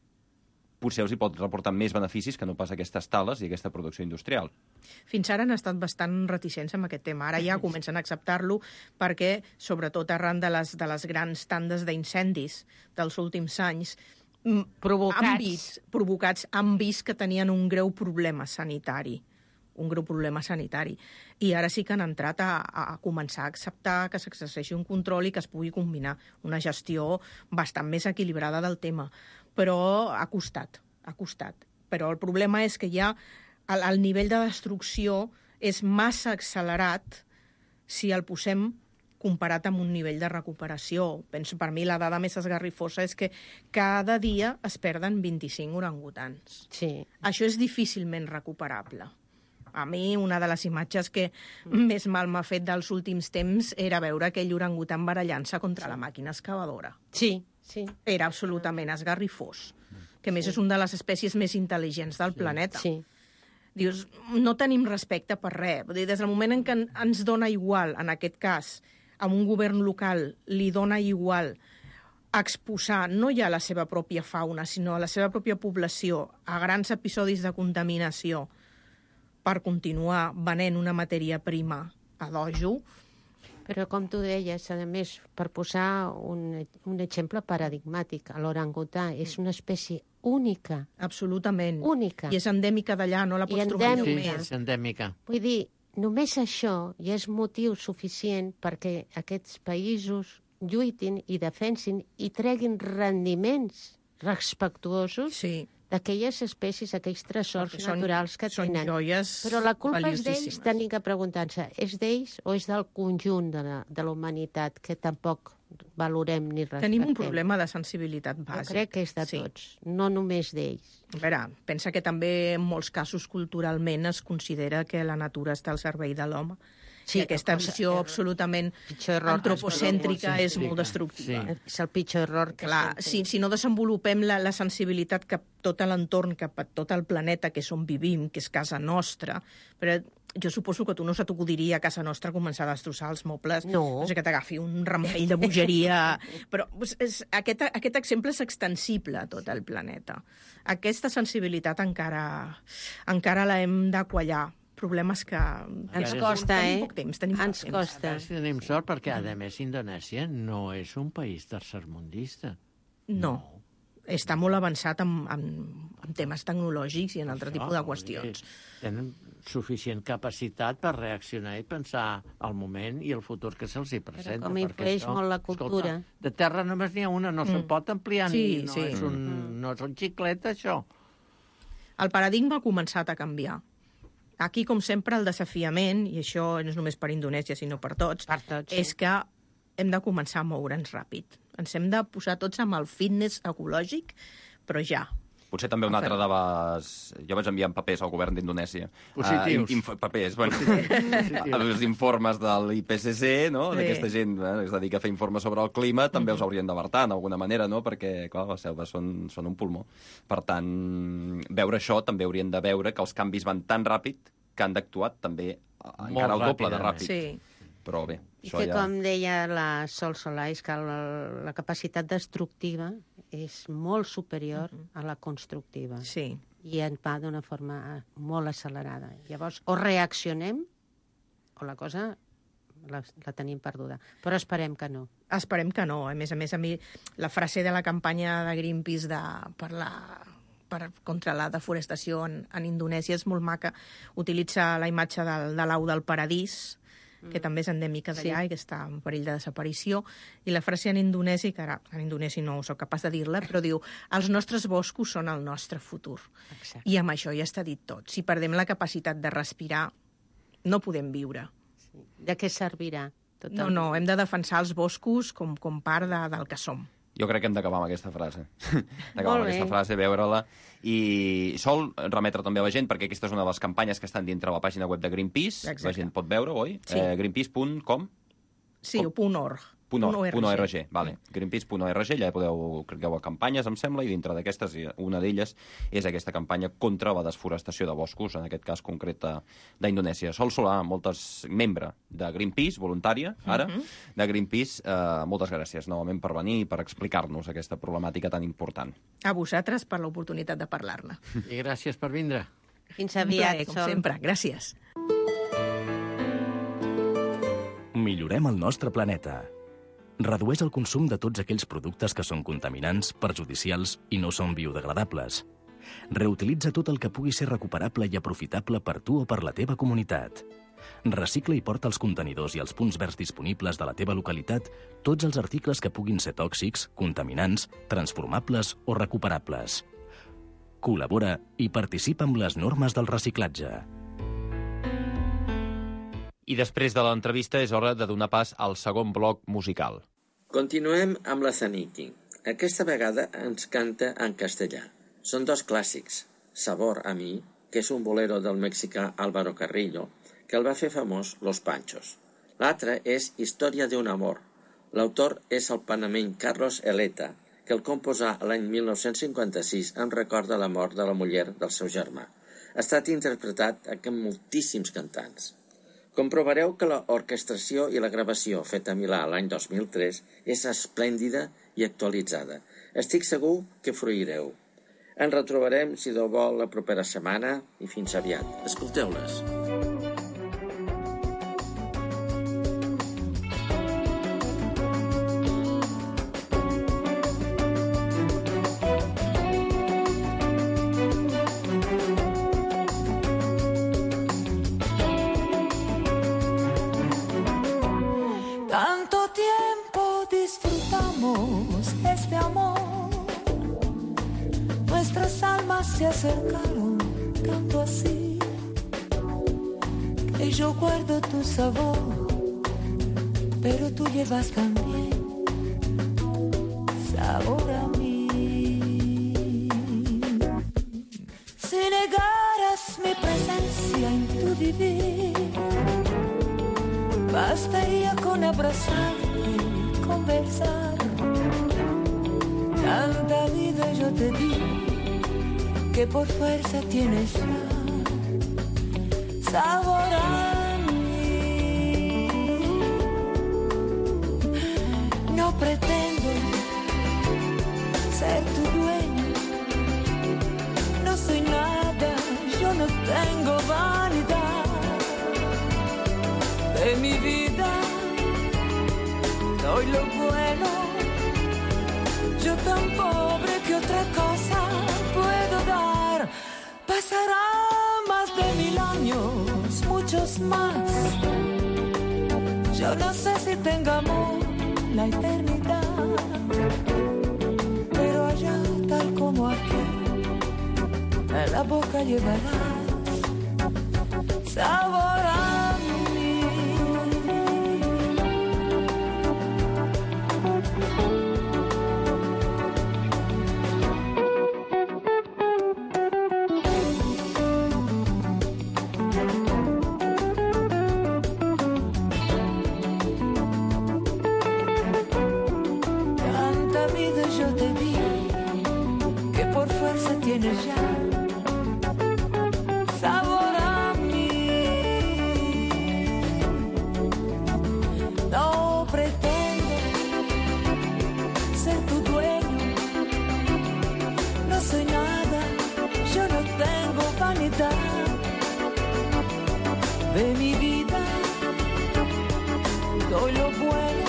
potser els hi pot reportar més beneficis que no pas aquestes tales i aquesta producció industrial. Fins ara han estat bastant reticents amb aquest tema. Ara ja comencen a acceptar-lo perquè, sobretot arran de les, de les grans tandes d'incendis dels últims anys, provocats. Han vist, provocats, han vist que tenien un greu problema sanitari. un greu problema sanitari. I ara sí que han entrat a, a començar a acceptar que s'exerceixi un control i que es pugui combinar una gestió bastant més equilibrada del tema. Però ha costat, ha costat. Però el problema és que ja el, el nivell de destrucció és massa accelerat si el posem comparat amb un nivell de recuperació. Penso, per mi la dada més esgarrifosa és que cada dia es perden vint-i-cinc orangutans. Sí. Això és difícilment recuperable. A mi, una de les imatges que més mal m'ha fet dels últims temps era veure aquell orangutan barallant-se contra sí. la màquina excavadora. Sí, sí. Era absolutament esgarrifós. Que a més sí. és una de les espècies més intel·ligents del sí. planeta. Sí. Dius, no tenim respecte per res. Vull dir, des del moment en què ens dona igual, en aquest cas, a un govern local li dona igual exposar no ja la seva pròpia fauna, sinó a la seva pròpia població a grans episodis de contaminació per continuar venent una matèria prima a dojo. Però, com tu deies, a més, per posar un, un exemple paradigmàtic, l'orangutà és una espècie única. Absolutament. Única. I és endèmica d'allà, no la pots trobar Sí, més. és endèmica. Vull dir, només això ja és motiu suficient perquè aquests països lluitin i defensin i treguin rendiments respectuosos sí. d'aquelles espècies, aquells tresors Perquè són- naturals que són tenen. joies Però la culpa és d'ells, valiosíssimes. tenim que preguntar-se, és d'ells o és del conjunt de la, de la humanitat que tampoc valorem ni respectem? Tenim un problema de sensibilitat bàsic. Jo crec que és de Sí. tots, no només d'ells. A veure, pensa que també en molts casos culturalment es considera que la natura està al servei de l'home. Sí, I aquesta cosa- visió absolutament error. antropocèntrica és molt destructiva. Sí. És el pitjor error que Clar, si, si no desenvolupem la, la sensibilitat cap tot l'entorn, cap a tot el planeta que és on vivim, que és casa nostra, però jo suposo que tu no se t'acudiria a casa nostra començar a destrossar els mobles, No. no sé, que t'agafi un rampell de bogeria, però és, és, aquest, aquest exemple és extensible a tot el planeta. Aquesta sensibilitat encara, encara la hem de quallar. Problemes que... Ens costa, tenim eh? Poc temps, tenim Ens poc temps. costa. A veure si tenim sort, perquè, a més, Indonèsia no és un país tercermundista. No. Està molt avançat en, en, en temes tecnològics i en altre Això, tipus de vull qüestions. dir, Tenen suficient capacitat per reaccionar i pensar al moment i el futur que se'ls hi presenta. com perquè influeix molt la cultura. Escolta, de terra només n'hi ha una, no mm. se'n pot ampliar Sí, ni... No, sí. és un, no és un xiclet, això. El paradigma ha començat a canviar. Aquí, com sempre, el desafiament, i això no és només per Indonèsia, sinó per tots, per tots és sí. que hem de començar a moure'ns ràpid. Ens hem de posar tots amb el fitness ecològic, però ja. Potser també un altre de les... Jo vaig enviar papers al govern d'Indonèsia. Positius. Uh, inf papers, bueno, els informes de l'I P C C, no? Sí. D'aquesta gent eh, que es dedica a fer informes sobre el clima, també els haurien d'alertar, d'alguna manera, no? Perquè, clar, les selves són, són un pulmó. Per tant, veure això, també haurien de veure que els canvis van tan ràpid que han d'actuar també eh, encara el doble de ràpid. Sí. Però bé, I això que, ja... com deia la Sol Solais, que la, la capacitat destructiva és molt superior uh -huh. a la constructiva. Sí. I en va d'una forma molt accelerada. Llavors, o reaccionem o la cosa la, la tenim perduda. Però esperem que no. Esperem que no. A més a més, a mi la frase de la campanya de Greenpeace de, per la, per, contra la deforestació en, en Indonèsia és molt maca. Utilitza la imatge del, de l'au del paradís, que també és endèmica d'allà sí. i que està en perill de desaparició. I la frase en indonesi, que ara en indonesi no sóc capaç de dir-la, però diu els nostres boscos són el nostre futur. Exacte. I amb això ja està dit tot. Si perdem la capacitat de respirar, no podem viure. Sí. De què servirà? No, no, hem de defensar els boscos com, com part de, del que som. Jo crec que hem d'acabar amb aquesta frase. d'acabar amb aquesta frase, veure-la. I Sol, remetre també a la gent, perquè aquesta és una de les campanyes que estan dintre la pàgina web de Greenpeace. Exacte. La gent pot veure, oi? Sí. Eh, greenpeace punt com? Sí, o punt .org. Punt .org, punt .org, vale. greenpeace punt org, ja podeu cliqueu a campanyes, em sembla, i dintre d'aquestes, una d'elles és aquesta campanya contra la desforestació de boscos, en aquest cas concret d'Indonèsia. Sol Solà, moltes membre de Greenpeace, voluntària, ara, uh -huh. de Greenpeace, eh, moltes gràcies novament per venir i per explicar-nos aquesta problemàtica tan important. A vosaltres per l'oportunitat de parlar-ne. I gràcies per vindre. Fins aviat, plaer, com Sol. sempre. Gràcies. Millorem el nostre planeta. Redueix el consum de tots aquells productes que són contaminants, perjudicials i no són biodegradables. Reutilitza tot el que pugui ser recuperable i aprofitable per tu o per la teva comunitat. Recicla i porta als contenidors i als punts verds disponibles de la teva localitat tots els articles que puguin ser tòxics, contaminants, transformables o recuperables. Col·labora i participa amb les normes del reciclatge. I després de l'entrevista és hora de donar pas al segon bloc musical. Continuem amb la Zaniti. Aquesta vegada ens canta en castellà. Són dos clàssics. Sabor a mi, que és un bolero del mexicà Álvaro Carrillo, que el va fer famós Los Panchos. L'altre és Història d'un amor. L'autor és el panameny Carlos Eleta, que el composà l'any mil nou-cents cinquanta-sis en record de la mort de la muller del seu germà. Ha estat interpretat amb moltíssims cantants. Comprovareu que l'orquestració i la gravació feta a Milà l'any dos mil tres és esplèndida i actualitzada. Estic segur que fruireu. Ens retrobarem, si Déu vol, la propera setmana i fins aviat. Escolteu-les. Tanto tiempo disfrutamos este amor. nuestras almas se acercaron tanto así, que yo guardo tu sabor, pero tú llevas también sabor a mí. Si negaras mi presencia en tu vivir, bastaría con abrazarte y conversar. Tanta vida yo te di, que por fuerza tienes ya sabor a mí. No pretendo ser tu dueño, no soy nada, yo no tengo vanidad. De mi vida doy lo bueno, yo tan pobre que otra cosa puedo dar. Pasarán más de mil años, muchos más. Yo no sé si tengamos la eternidad, pero allá, tal como aquí, en la boca llevarás sabor a mí. Tienes ya sabor a mí. No pretendo ser tu dueño, no soy nada, yo no tengo vanidad. De mi vida doy lo bueno,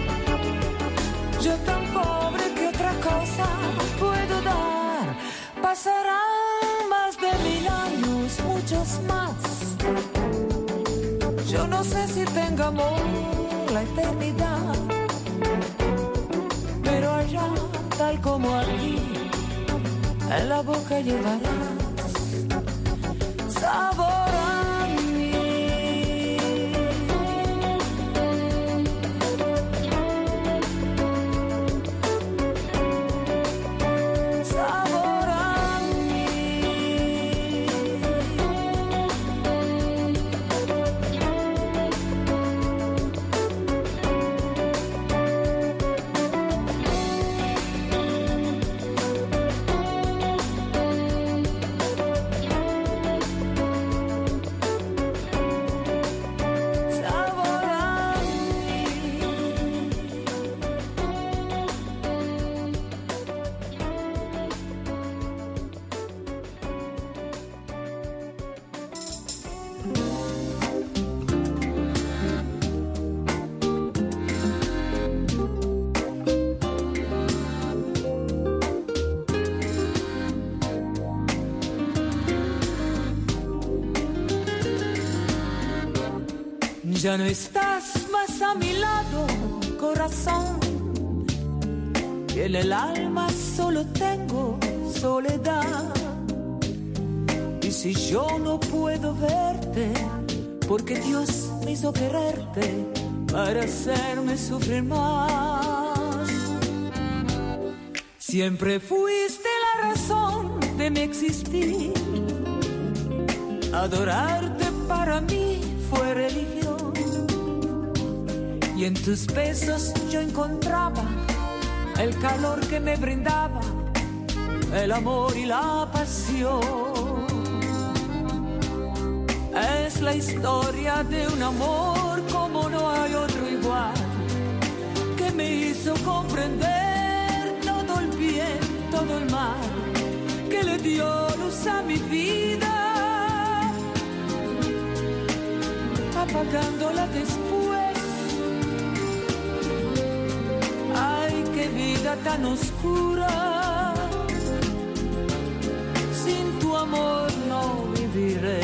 yo tan pobre que otra cosa puedo dar. Pasarán más de mil años, muchos más. Yo no sé si tengamos la eternidad, pero allá, tal como aquí, en la boca llevarás sabor a mí. Ya no estás más a mi lado, corazón, y en el alma solo tengo soledad. Y si yo no puedo verte, porque Dios me hizo quererte para hacerme sufrir más. Siempre fuiste la razón de mi existir, adorarte para mí fue religión. Y en tus besos yo encontraba el calor que me brindaba, el amor y la pasión. Es la historia de un amor como no hay otro igual, que me hizo comprender todo el bien, todo el mal, que le dio luz a mi vida, apagándola después. Ay, qué vida tan oscura, sin tu amor no viviré.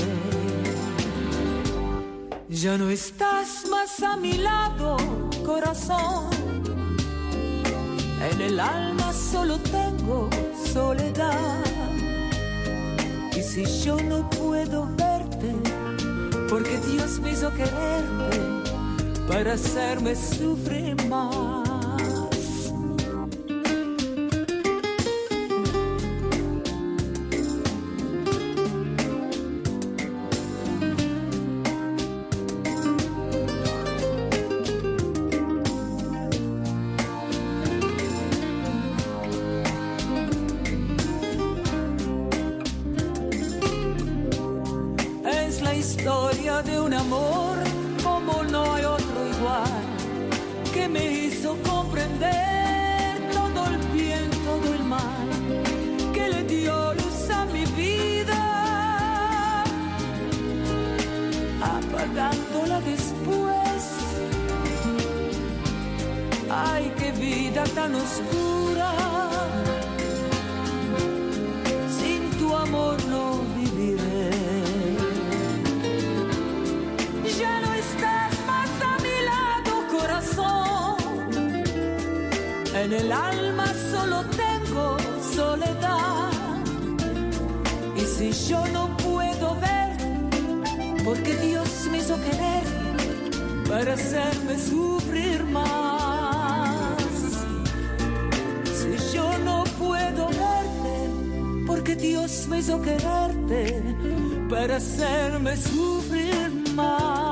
Ya no estás más a mi lado, corazón, en el alma solo tengo soledad. si yo no puedo verte, porque Dios me hizo quererte para hacerme sufrir más. Historia de un amor como no hay otro igual, que me hizo comprender todo el bien, todo el mal, que le dio luz a mi vida, apagándola después. Ay, qué vida tan oscura, sin tu amor no viviré. Ya no estás más a mi lado, corazón. En el alma solo tengo soledad. Y si yo no puedo ver, porque Dios me hizo querer para hacerme sufrir más. Si yo no puedo verte, porque Dios me hizo quererte para hacerme sufrir más.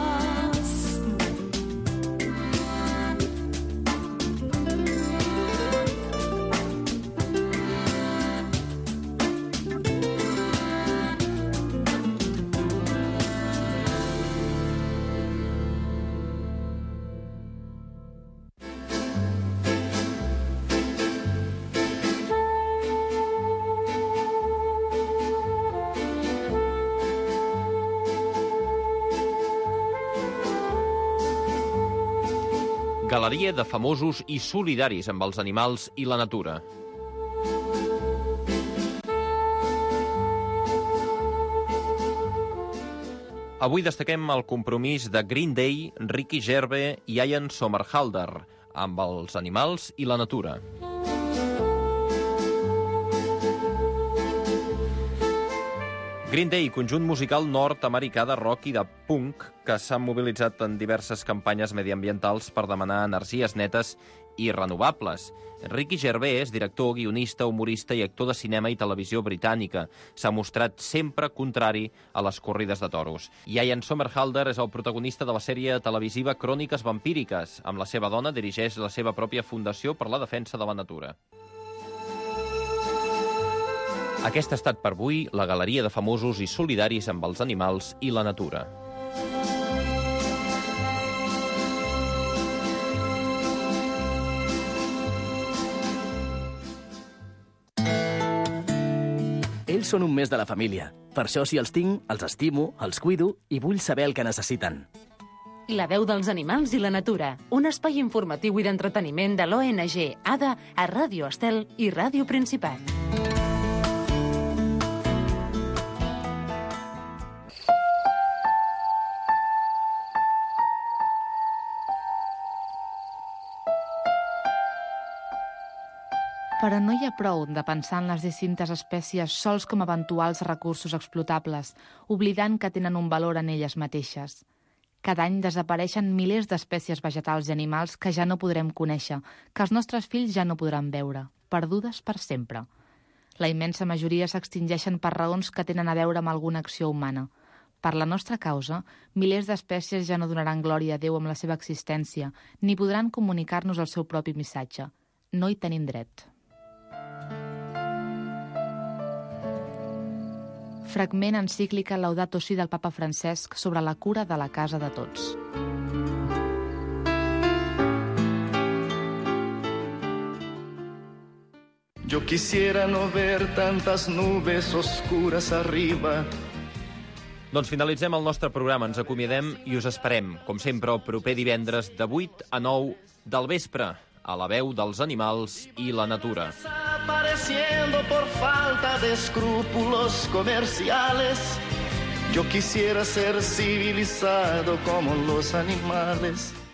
Galeria de famosos i solidaris amb els animals i la natura. Avui destaquem el compromís de Green Day, Ricky Gervais i Ian Somerhalder amb els animals i la natura. Green Day, conjunt musical nord-americà de rock i de punk que s'han mobilitzat en diverses campanyes mediambientals per demanar energies netes i renovables. Ricky Gervais, director, guionista, humorista i actor de cinema i televisió britànica, s'ha mostrat sempre contrari a les corrides de toros. I Ian Somerhalder és el protagonista de la sèrie televisiva Cròniques vampíriques. Amb la seva dona dirigeix la seva pròpia fundació per la defensa de la natura. Aquesta ha estat per avui la galeria de famosos i solidaris amb els animals i la natura. Ells són un mes de la família. Per això, si els tinc, els estimo, els cuido i vull saber el que necessiten. La veu dels animals i la natura. Un espai informatiu i d'entreteniment de l'O N G A D A a Ràdio Estel i Ràdio Principat. Però no hi ha prou de pensar en les distintes espècies sols com eventuals recursos explotables, oblidant que tenen un valor en elles mateixes. Cada any desapareixen milers d'espècies vegetals i animals que ja no podrem conèixer, que els nostres fills ja no podran veure, perdudes per sempre. La immensa majoria s'extingeixen per raons que tenen a veure amb alguna acció humana. Per la nostra causa, milers d'espècies ja no donaran glòria a Déu amb la seva existència, ni podran comunicar-nos el seu propi missatge. No hi tenim dret. Fragment encíclica Laudato Si del papa Francesc sobre la cura de la casa de tots. Yo quisiera no ver tantas nubes oscuras arriba. Doncs finalitzem el nostre programa, ens acomiadem i us esperem, com sempre, el proper divendres de vuit a nou del vespre, a la veu dels animals i la natura. Desapareciendo por falta de escrúpulos comerciales. Yo quisiera ser civilizado como los animales.